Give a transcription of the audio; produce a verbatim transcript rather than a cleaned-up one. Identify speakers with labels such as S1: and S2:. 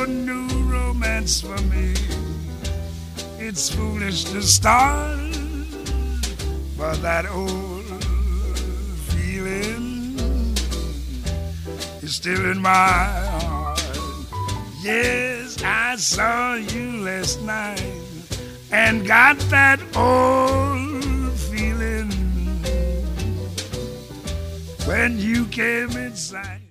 S1: no new romance for me. It's foolish to start, but that old feeling is still in my heart. Yes, I saw you last night and got that old feeling when you came inside.